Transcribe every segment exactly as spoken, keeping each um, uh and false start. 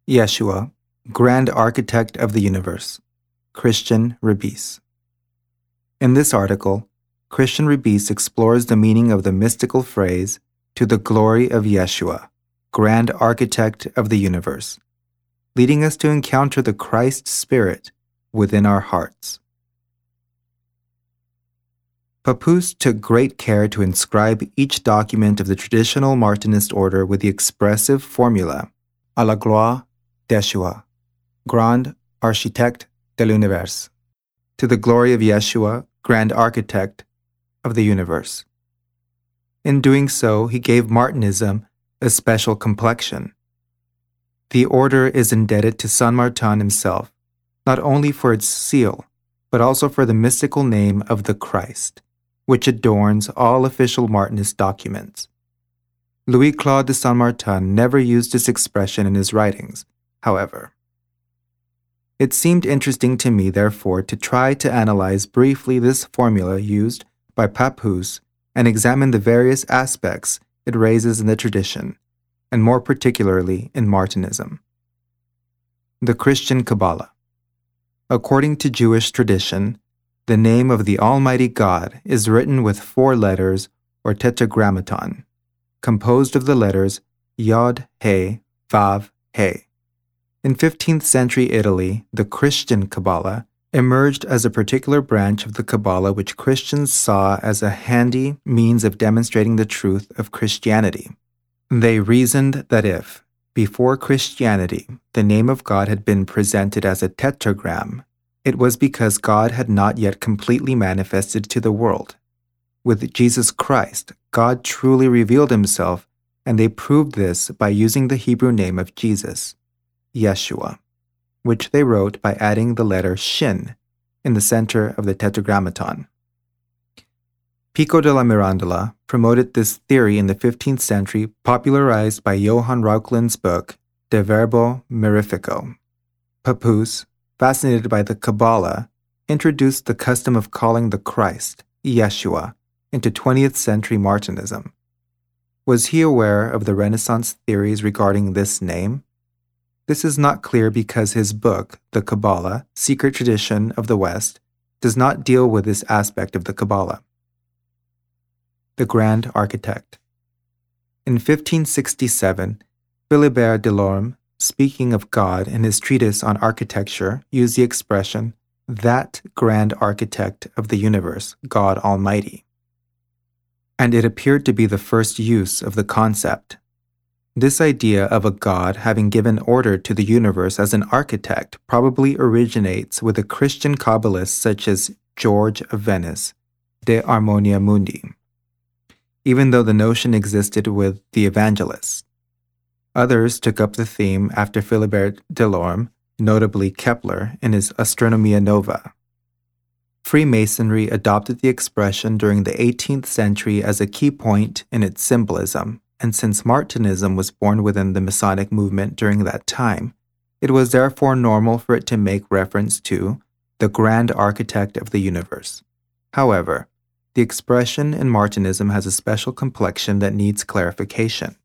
Yeshua, Grand Architect of the Universe, Christian Rebis. In this article, Christian Rebis explores the meaning of the mystical phrase, "to the glory of Yeshua, Grand Architect of the Universe," leading us to encounter the Christ Spirit within our hearts. Pappus took great care to inscribe each document of the traditional Martinist order with the expressive formula, "à la gloire d'Yeshua, Grand Architecte de l'Univers," to the glory of Yeshua, Grand Architect of the Universe. In doing so, he gave Martinism a special complexion. The order is indebted to Saint Martin himself, not only for its seal, but also for the mystical name of the Christ, which adorns all official Martinist documents. Louis-Claude de Saint Martin never used this expression in his writings, however. It seemed interesting to me, therefore, to try to analyze briefly this formula used by Pappus and examine the various aspects it raises in the tradition, and more particularly in Martinism. The Christian Kabbalah. According to Jewish tradition, the name of the Almighty God is written with four letters or tetragrammaton, composed of the letters Yod, He, Vav, He. In fifteenth century Italy, the Christian Kabbalah emerged as a particular branch of the Kabbalah which Christians saw as a handy means of demonstrating the truth of Christianity. They reasoned that if, before Christianity, the name of God had been presented as a tetragram, it was because God had not yet completely manifested to the world. With Jesus Christ, God truly revealed himself, and they proved this by using the Hebrew name of Jesus, Yeshua, which they wrote by adding the letter Shin in the center of the tetragrammaton. Pico della Mirandola promoted this theory in the fifteenth century, popularized by Johann Reuchling's book, De Verbo Mirifico. Pappus, fascinated by the Kabbalah, introduced the custom of calling the Christ, Yeshua, into twentieth century Martinism. Was he aware of the Renaissance theories regarding this name? This is not clear because his book, The Kabbalah, Secret Tradition of the West, does not deal with this aspect of the Kabbalah. The Grand Architect. In fifteen sixty-seven, Philibert Delorme, speaking of God in his treatise on architecture, used the expression, "that Grand Architect of the Universe, God Almighty." And it appeared to be the first use of the concept. This idea of a God having given order to the universe as an architect probably originates with the Christian Kabbalists such as George of Venice, De Harmonia Mundi, even though the notion existed with the evangelists. Others took up the theme after Philibert Delorme, notably Kepler in his Astronomia Nova. Freemasonry adopted the expression during the eighteenth century as a key point in its symbolism, and since Martinism was born within the Masonic movement during that time, it was therefore normal for it to make reference to the Grand Architect of the Universe. However, the expression in Martinism has a special complexion that needs clarification.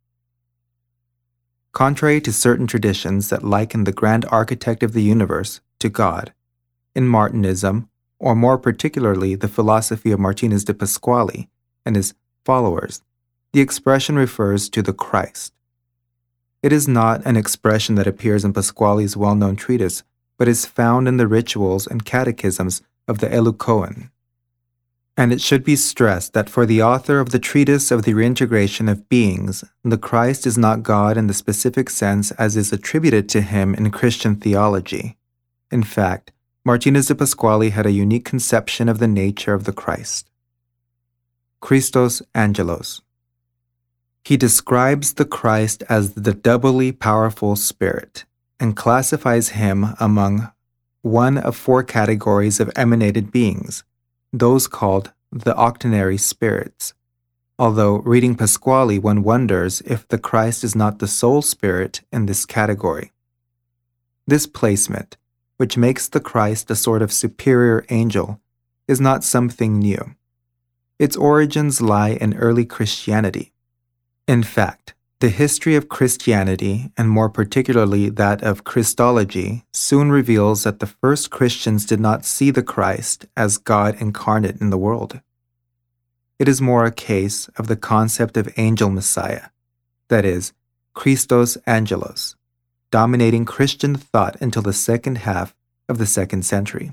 Contrary to certain traditions that liken the Grand Architect of the Universe to God, in Martinism, or more particularly the philosophy of Martinez de Pasquale and his followers, the expression refers to the Christ. It is not an expression that appears in Pasquale's well-known treatise, but is found in the rituals and catechisms of the Eleucoen. And it should be stressed that for the author of the Treatise of the Reintegration of Beings, the Christ is not God in the specific sense as is attributed to him in Christian theology. In fact, Martinez de Pasquale had a unique conception of the nature of the Christ. Christos Angelos. He describes the Christ as the doubly powerful Spirit and classifies him among one of four categories of emanated beings, those called the octenary spirits. Although reading Pasquale, one wonders if the Christ is not the sole spirit in this category. This placement, which makes the Christ a sort of superior angel, is not something new. Its origins lie in early Christianity. In fact, The history of Christianity, and more particularly that of Christology, soon reveals that the first Christians did not see the Christ as God incarnate in the world. It is more a case of the concept of angel Messiah, that is, Christos Angelos, dominating Christian thought until the second half of the second century.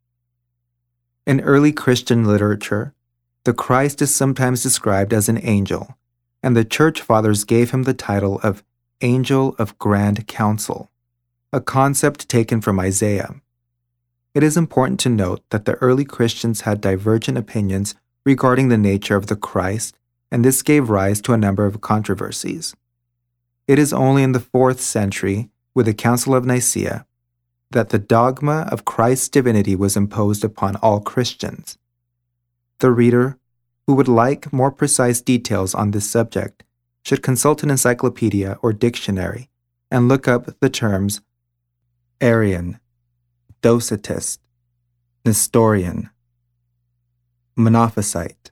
In early Christian literature, the Christ is sometimes described as an angel, and the Church Fathers gave him the title of Angel of Grand Council, a concept taken from Isaiah. It is important to note that the early Christians had divergent opinions regarding the nature of the Christ, and this gave rise to a number of controversies. It is only in the fourth century, with the Council of Nicaea, that the dogma of Christ's divinity was imposed upon all Christians. The reader who would like more precise details on this subject should consult an encyclopedia or dictionary and look up the terms Arian, Docetist, Nestorian, Monophysite,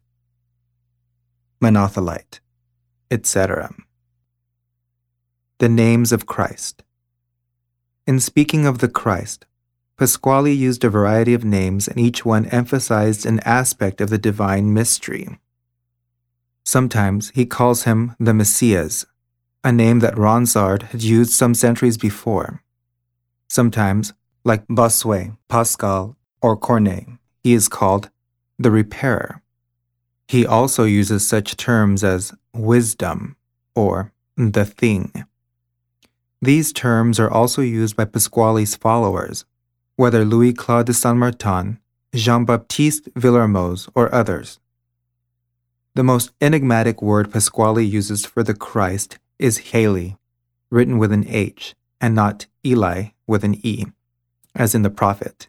Monothelite, et cetera. The names of Christ. In speaking of the Christ, Pasquale used a variety of names, and each one emphasized an aspect of the divine mystery. Sometimes he calls him the Messias, a name that Ronsard had used some centuries before. Sometimes, like Bossuet, Pascal, or Corneille, he is called the Repairer. He also uses such terms as wisdom or the thing. These terms are also used by Pasquale's followers, whether Louis-Claude de Saint-Martin, Jean-Baptiste Villermoz, or others. The most enigmatic word Pasquale uses for the Christ is Heli, written with an H, and not Eli with an E, as in the prophet.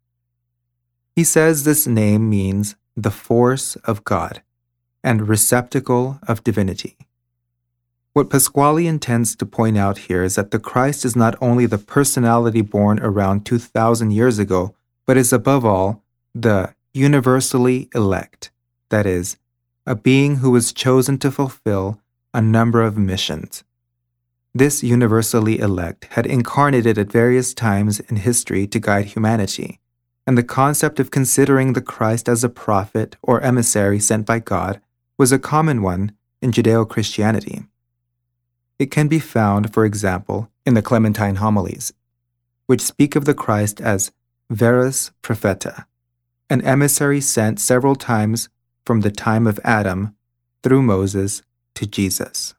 He says this name means the force of God and receptacle of divinity. What Pasquale intends to point out here is that the Christ is not only the personality born around two thousand years ago, but is above all the universally elect, that is, a being who was chosen to fulfill a number of missions. This universally elect had incarnated at various times in history to guide humanity, and the concept of considering the Christ as a prophet or emissary sent by God was a common one in Judeo-Christianity. It can be found, for example, in the Clementine homilies, which speak of the Christ as Verus Propheta, an emissary sent several times from the time of Adam through Moses to Jesus.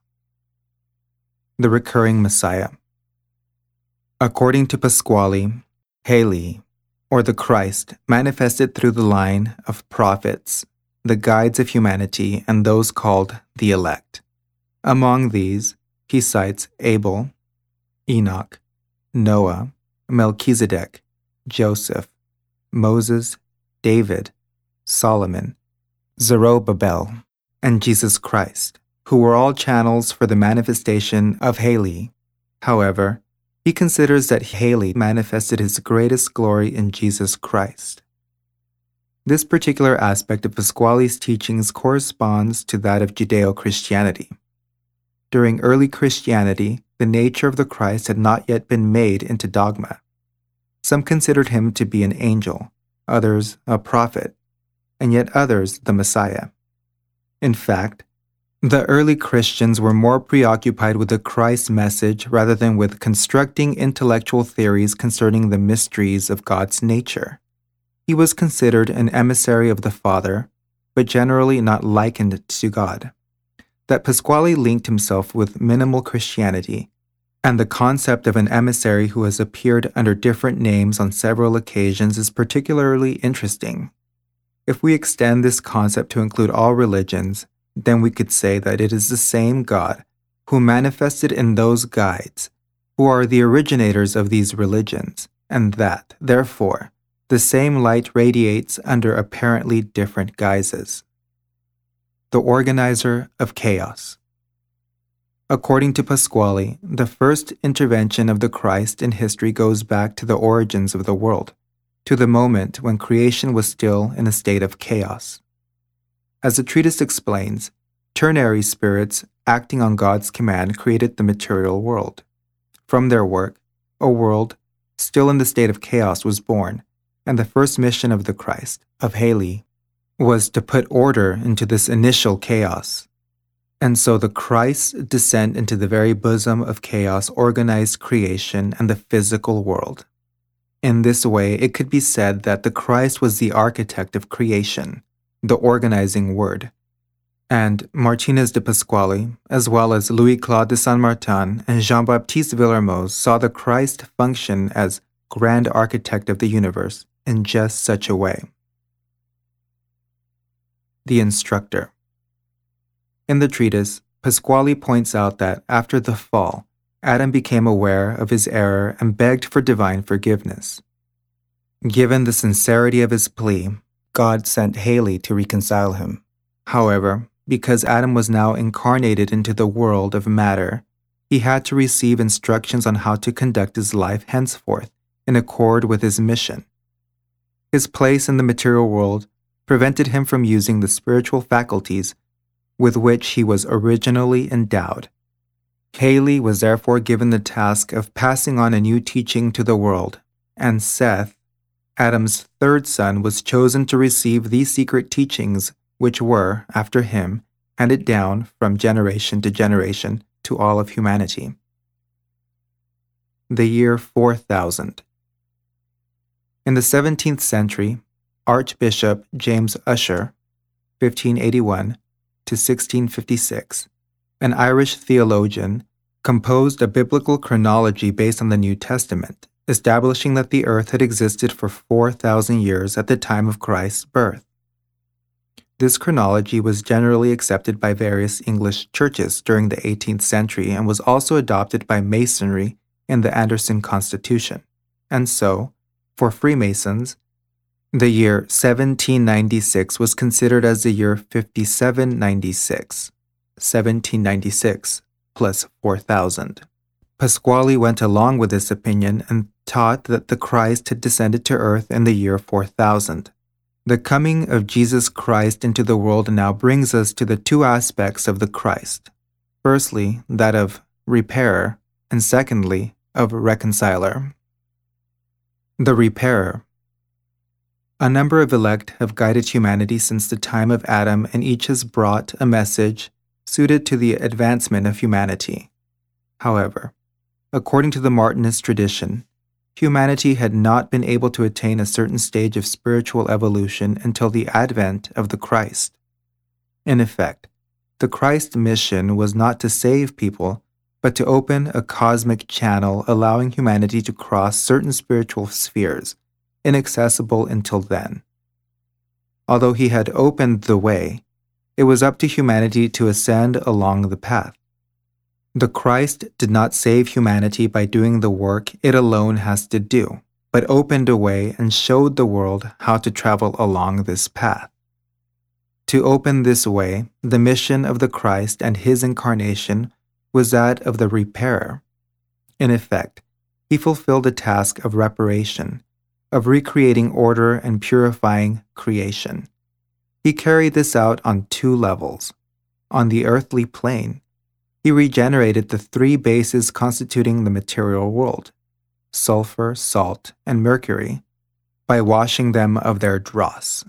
The recurring Messiah. According to Pasquale, Heli, or the Christ, manifested through the line of prophets, the guides of humanity, and those called the elect. Among these, he cites Abel, Enoch, Noah, Melchizedek, Joseph, Moses, David, Solomon, Zerubbabel, and Jesus Christ, who were all channels for the manifestation of Heli. However, he considers that Heli manifested his greatest glory in Jesus Christ. This particular aspect of Pasquale's teachings corresponds to that of Judeo-Christianity. During early Christianity, the nature of the Christ had not yet been made into dogma. Some considered him to be an angel, others a prophet, and yet others the Messiah. In fact, the early Christians were more preoccupied with the Christ message rather than with constructing intellectual theories concerning the mysteries of God's nature. He was considered an emissary of the Father, but generally not likened to God. That Pasquale linked himself with minimal Christianity, and the concept of an emissary who has appeared under different names on several occasions is particularly interesting. If we extend this concept to include all religions, then we could say that it is the same God who manifested in those guides, who are the originators of these religions, and that, therefore, the same light radiates under apparently different guises. The organizer of chaos. According to Pasquale, the first intervention of the Christ in history goes back to the origins of the world, to the moment when creation was still in a state of chaos. As the treatise explains, Ternary spirits, acting on God's command, created the material world. From their work, a world, still in the state of chaos, was born, and the first mission of the Christ, of Halley, was to put order into this initial chaos. And so the Christ's descent into the very bosom of chaos organized creation and the physical world. In this way, it could be said that the Christ was the architect of creation, the organizing word. And Martinez de Pasquale, as well as Louis-Claude de Saint-Martin and Jean-Baptiste Villermoz, saw the Christ function as grand architect of the universe in just such a way. The instructor. In the treatise, Pasquale points out that after the fall, Adam became aware of his error and begged for divine forgiveness. Given the sincerity of his plea, God sent Halley to reconcile him. However, because Adam was now incarnated into the world of matter, he had to receive instructions on how to conduct his life henceforth in accord with his mission. His place in the material world prevented him from using the spiritual faculties with which he was originally endowed. Halley was therefore given the task of passing on a new teaching to the world, and Seth, Adam's third son, was chosen to receive these secret teachings, which were, after him, handed down from generation to generation to all of humanity. The year four thousand. In the seventeenth century, Archbishop James Ussher, fifteen eighty-one to sixteen fifty-six, an Irish theologian, composed a biblical chronology based on the New Testament, establishing that the earth had existed for four thousand years at the time of Christ's birth. This chronology was generally accepted by various English churches during the eighteenth century and was also adopted by Masonry in the Anderson Constitution. And so, for Freemasons, the year seventeen ninety-six was considered as the year fifty-seven ninety-six, seventeen ninety-six plus four thousand. Pasquale went along with this opinion and taught that the Christ had descended to earth in the year four thousand. The coming of Jesus Christ into the world now brings us to the two aspects of the Christ. Firstly, that of repairer, and secondly, of reconciler. The repairer. A number of elect have guided humanity since the time of Adam, and each has brought a message suited to the advancement of humanity. However, according to the Martinist tradition, humanity had not been able to attain a certain stage of spiritual evolution until the advent of the Christ. In effect, the Christ mission was not to save people, but to open a cosmic channel allowing humanity to cross certain spiritual spheres, inaccessible until then. Although he had opened the way, it was up to humanity to ascend along the path. The Christ did not save humanity by doing the work it alone has to do, but opened a way and showed the world how to travel along this path. To open this way, the mission of the Christ and his incarnation was that of the repairer. In effect, he fulfilled a task of reparation, of recreating order and purifying creation. He carried this out on two levels. On the earthly plane, he regenerated the three bases constituting the material world, sulfur, salt, and mercury, by washing them of their dross.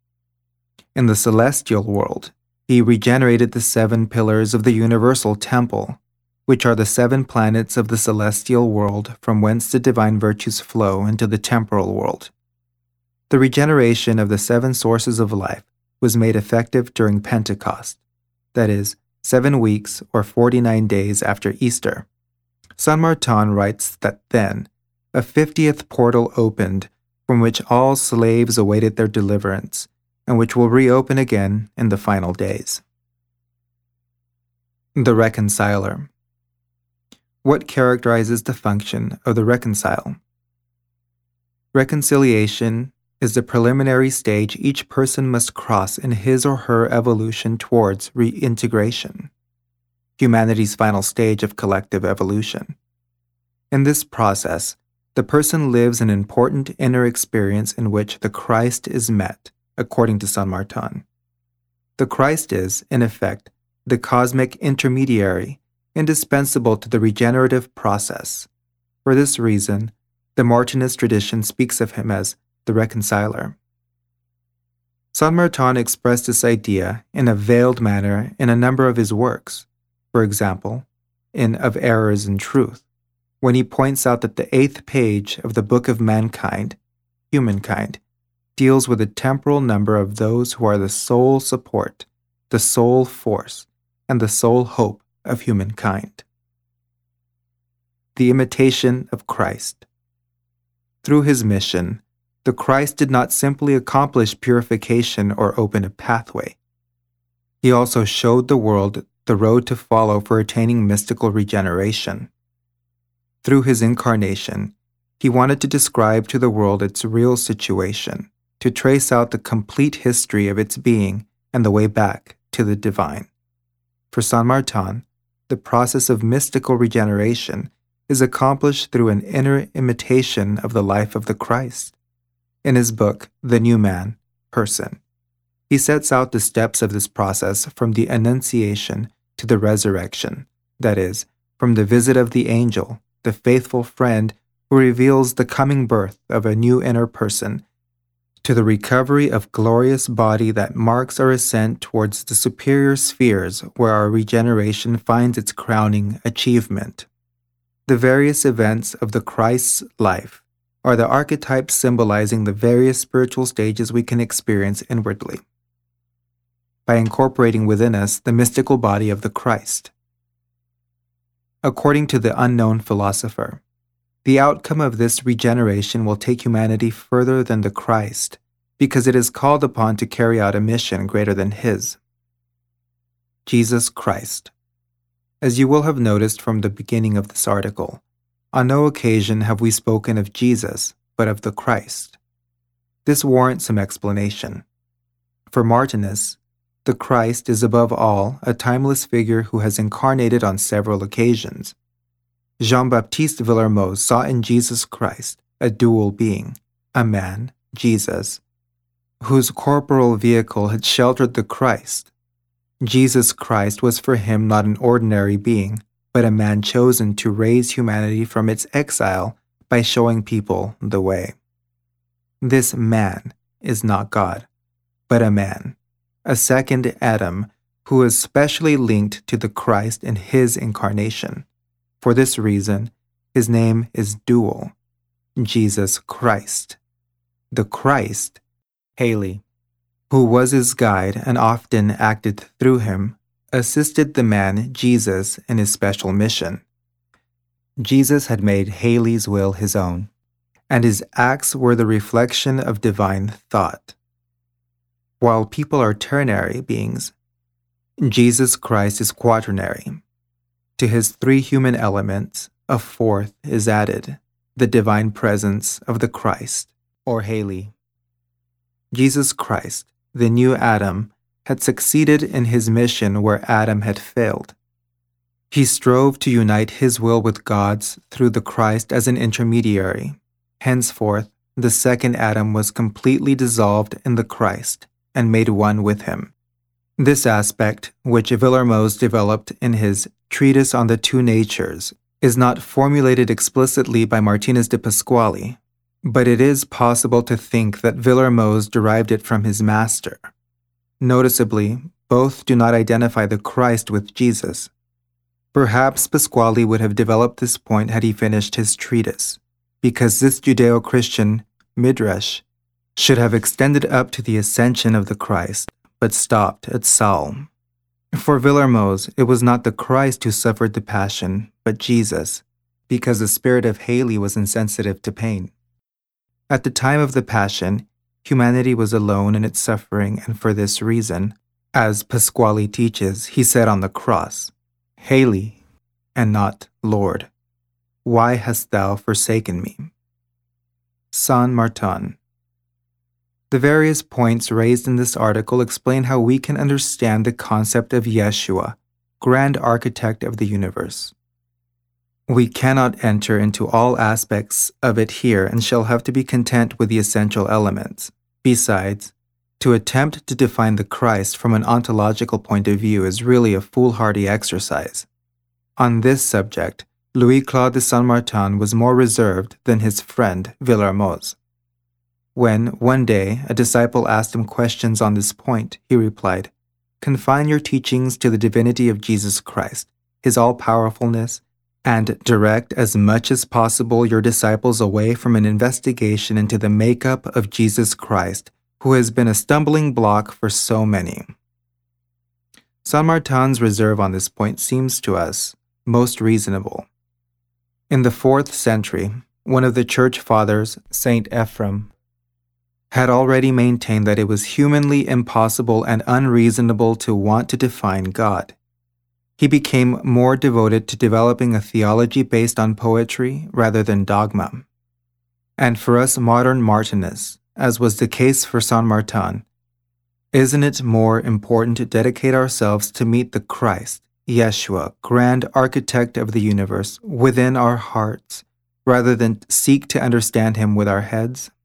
In the celestial world, he regenerated the seven pillars of the universal temple, which are the seven planets of the celestial world from whence the divine virtues flow into the temporal world. The regeneration of the seven sources of life was made effective during Pentecost, that is, seven weeks or forty-nine days after Easter. Saint-Martin writes that then a fiftieth portal opened from which all slaves awaited their deliverance, and which will reopen again in the final days. The reconciler. What characterizes the function of the reconcile? Reconciliation is the preliminary stage each person must cross in his or her evolution towards reintegration, humanity's final stage of collective evolution. In this process, the person lives an important inner experience in which the Christ is met, according to Saint-Martin. The Christ is, in effect, the cosmic intermediary, indispensable to the regenerative process. For this reason, the Martinist tradition speaks of him as the reconciler. Saint Martin expressed this idea in a veiled manner in a number of his works, for example, in Of Errors in Truth, when he points out that the eighth page of the Book of Mankind, Humankind, deals with the temporal number of those who are the sole support, the sole force, and the sole hope of humankind. The imitation of Christ. Through his mission, the Christ did not simply accomplish purification or open a pathway. He also showed the world the road to follow for attaining mystical regeneration. Through his incarnation, he wanted to describe to the world its real situation, to trace out the complete history of its being and the way back to the divine. For Saint Martin, the process of mystical regeneration is accomplished through an inner imitation of the life of the Christ. In his book, The New Man, Person, he sets out the steps of this process from the Annunciation to the resurrection, that is, from the visit of the angel, the faithful friend who reveals the coming birth of a new inner person, to the recovery of glorious body that marks our ascent towards the superior spheres where our regeneration finds its crowning achievement. The various events of the Christ's life are the archetypes symbolizing the various spiritual stages we can experience inwardly, by incorporating within us the mystical body of the Christ. According to the unknown philosopher, the outcome of this regeneration will take humanity further than the Christ, because it is called upon to carry out a mission greater than his. Jesus Christ. As you will have noticed from the beginning of this article, on no occasion have we spoken of Jesus, but of the Christ. This warrants some explanation. For Martinists, the Christ is above all a timeless figure who has incarnated on several occasions. Jean-Baptiste Villermoz saw in Jesus Christ a dual being, a man, Jesus, whose corporal vehicle had sheltered the Christ. Jesus Christ was for him not an ordinary being, but a man chosen to raise humanity from its exile by showing people the way. This man is not God, but a man, a second Adam, who is specially linked to the Christ in his incarnation. For this reason, his name is dual, Jesus Christ. The Christ, Haley, who was his guide and often acted through him, assisted the man Jesus in his special mission. Jesus had made Haley's will his own, and his acts were the reflection of divine thought. While people are ternary beings, Jesus Christ is quaternary. To his three human elements, a fourth is added, the divine presence of the Christ, or Haley. Jesus Christ, the new Adam, had succeeded in his mission where Adam had failed. He strove to unite his will with God's through the Christ as an intermediary. Henceforth, the second Adam was completely dissolved in the Christ and made one with him. This aspect, which Villermoz developed in his Treatise on the Two Natures, is not formulated explicitly by Martinez de Pasquale, but it is possible to think that Villermoz derived it from his master. Noticeably, both do not identify the Christ with Jesus. Perhaps Pasquale would have developed this point had he finished his treatise, because this Judeo-Christian midrash should have extended up to the ascension of the Christ, but stopped at Saul. For Villermoz, it was not the Christ who suffered the passion, but Jesus, because the spirit of Haley was insensitive to pain. At the time of the Passion, humanity was alone in its suffering, and for this reason, as Pasquale teaches, he said on the cross, Haley, and not Lord, why hast thou forsaken me? Saint Martin. The various points raised in this article explain how we can understand the concept of Yeshua, grand architect of the universe. We cannot enter into all aspects of it here and shall have to be content with the essential elements. Besides, To attempt to define the Christ from an ontological point of view is really a foolhardy exercise. On this subject, Louis-Claude de Saint-Martin was more reserved than his friend Villermoz. When, one day, a disciple asked him questions on this point, he replied, "Confine your teachings to the divinity of Jesus Christ, his all-powerfulness, and direct as much as possible your disciples away from an investigation into the makeup of Jesus Christ, who has been a stumbling block for so many." Saint-Martin's reserve on this point seems to us most reasonable. In the fourth century, one of the church fathers, Saint Ephrem, had already maintained that it was humanly impossible and unreasonable to want to define God. He became more devoted to developing a theology based on poetry rather than dogma. And for us modern Martinists, as was the case for Saint-Martin, isn't it more important to dedicate ourselves to meet the Christ, Yeshua, grand architect of the universe, within our hearts, rather than seek to understand him with our heads?